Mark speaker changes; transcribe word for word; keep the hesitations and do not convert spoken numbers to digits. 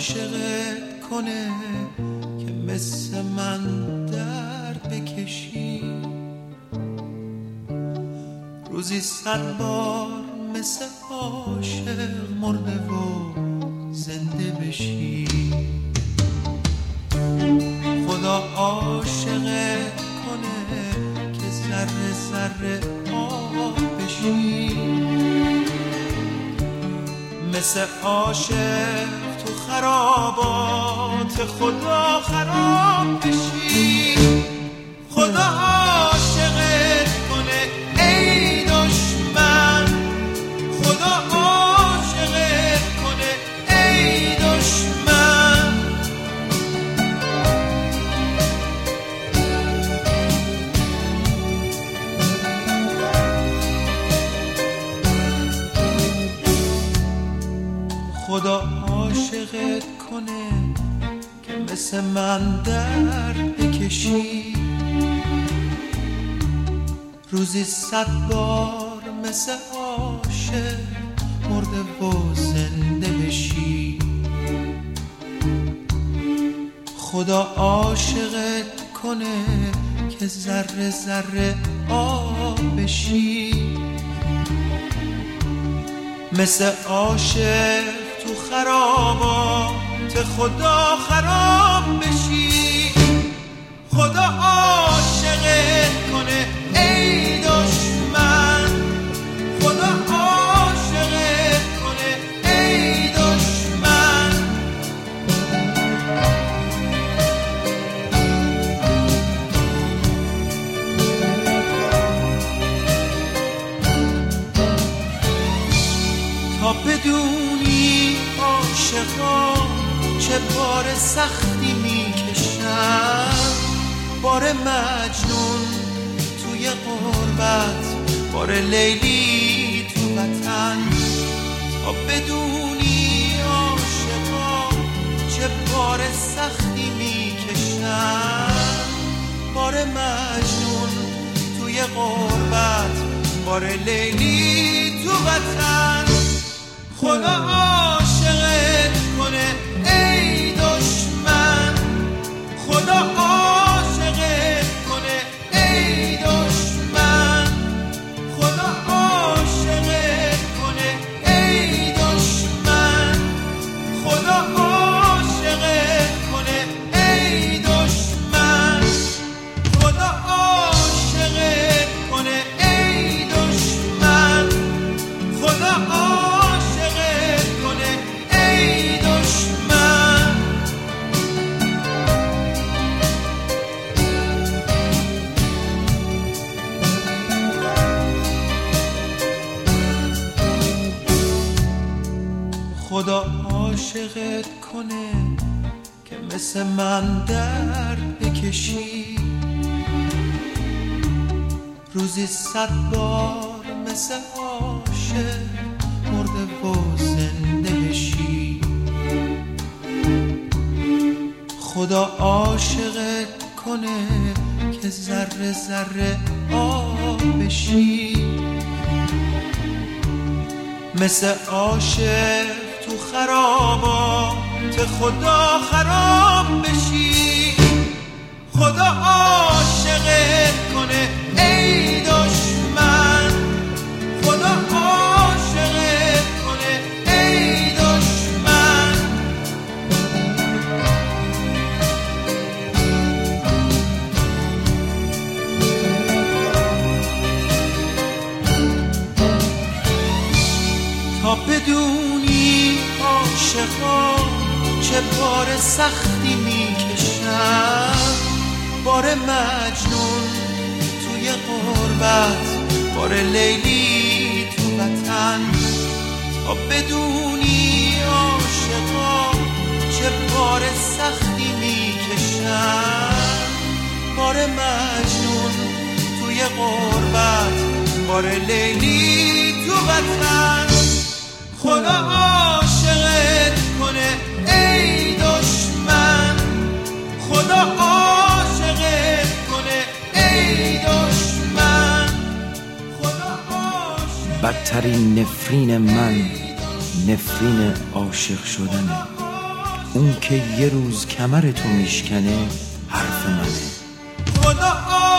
Speaker 1: عاشقت کنه که مثل من درد بکشی، روزی صد بار مثل عاشق مرده و زنده بشی. خدا عاشقت کنه که ذره ذره آب بشی، مثل عاشق تو خرابات خدا خراب بشی. خدا عاشقت کنه ای دشمن، خدا عاشقت کنه ای دشمن. خدا عاشقت کنه که مثل من درد بکشی، روزی صد بار مثل عاشق مرده و زنده بشی. خدا عاشقت کنه که ذره ذره آب بشی، مثل عاشق تو خرابات خدا خراب بشی. خدا عاشقت کنه ای دشمن، خدا عاشقت کنه ای دشمن. تا بدونی عاشقا چه بار سختی میکشن، بار مجنون توی غربت، بار لیلی تو وطن. تا بدونی عاشقا چه بار سختی میکشن، بار مجنون توی غربت، بار لیلی تو وطن. خدا عاشقت کنه ای دشمن، خدا عاشقت کنه ای دشمن، خدا عاشقت کنه ای دشمن، خدا عاشقت کنه ای دشمن، خدا عاشقت کنه ای دشمن، خدا خدا عاشقت کنه که مثل من درد بکشی، روزی صد بار مثل عاشق مرده و زنده بشی. خدا عاشقت کنه که ذره ذره آب بشی، مثل عاشق تو خرابات خدا خراب بشی. خدا عاشقت کنه ای دشمن، خدا عاشقت کنه ای دشمن. تا بدونی عاشقا چه بار سختی میکشن، بار مجنون توی غربت، بار لیلی تو وطن. تا بدونی عاشقا چه بار سختی میکشن، بار مجنون توی غربت، بار لیلی تو وطن. خدا عاشقت کنه ای دشمن، خدا عاشقت کنه ای دشمن، خدا عاشقت.
Speaker 2: بدترین نفرین من نفرین عاشق شدنه.
Speaker 1: اون که یه روز کمر تو میشکنه حرف منه. خدا